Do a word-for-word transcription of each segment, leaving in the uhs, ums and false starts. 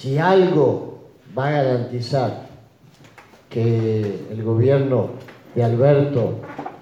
Si algo va a garantizar que el gobierno de Alberto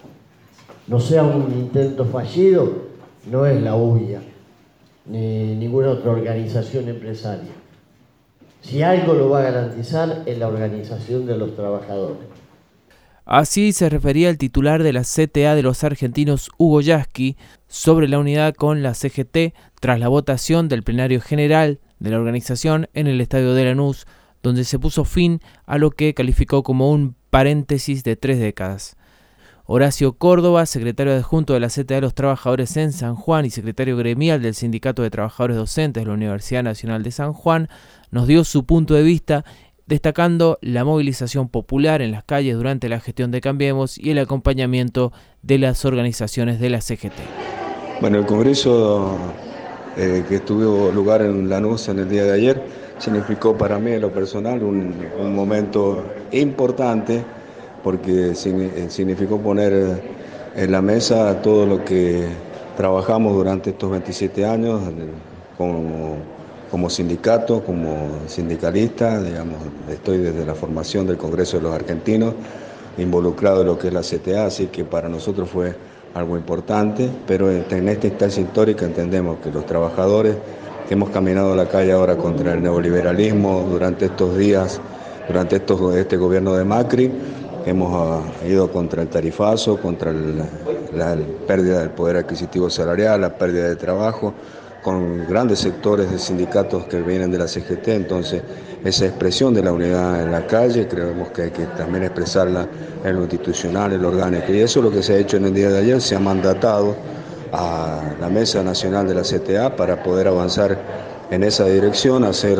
no sea un intento fallido, no es la U I A, ni ninguna otra organización empresaria. Si algo lo va a garantizar, es la organización de los trabajadores. Así se refería el titular de la C T A de los argentinos, Hugo Yasky, sobre la unidad con la C G T tras la votación del plenario general de la organización en el estadio de Lanús, donde se puso fin a lo que calificó como un paréntesis de tres décadas. Horacio Córdoba, secretario adjunto de la C T A de los Trabajadores en San Juan y secretario gremial del Sindicato de Trabajadores Docentes de la Universidad Nacional de San Juan, nos dio su punto de vista, destacando la movilización popular en las calles durante la gestión de Cambiemos y el acompañamiento de las organizaciones de la C G T. Bueno, el Congreso eh, que tuvo lugar en Lanús en el día de ayer significó para mí en lo personal un, un momento importante, porque significó poner en la mesa todo lo que trabajamos durante estos veintisiete años como, como sindicato, como sindicalista. Digamos, estoy desde la formación del Congreso de los Argentinos, involucrado en lo que es la C T A, así que para nosotros fue algo importante, pero en esta instancia histórica entendemos que los trabajadores que hemos caminado a la calle ahora contra el neoliberalismo durante estos días, durante estos, este gobierno de Macri, hemos ido contra el tarifazo, contra el, la pérdida del poder adquisitivo salarial, la pérdida de trabajo, con grandes sectores de sindicatos que vienen de la C G T. Entonces, esa expresión de la unidad en la calle creemos que hay que también expresarla en lo institucional, en lo orgánico. Y eso es lo que se ha hecho en el día de ayer. Se ha mandatado a la Mesa Nacional de la C T A para poder avanzar en esa dirección, hacer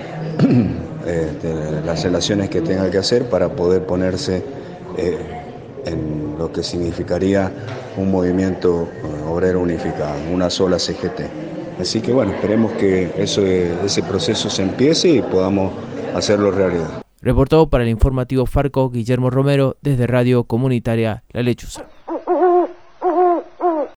este, las relaciones que tenga que hacer para poder ponerse eh, en lo que significaría un movimiento obrero unificado, una sola C G T. Así que bueno, esperemos que eso, ese proceso se empiece y podamos hacerlo realidad. Reportó para el informativo Farco Guillermo Romero desde Radio Comunitaria La Lechuza.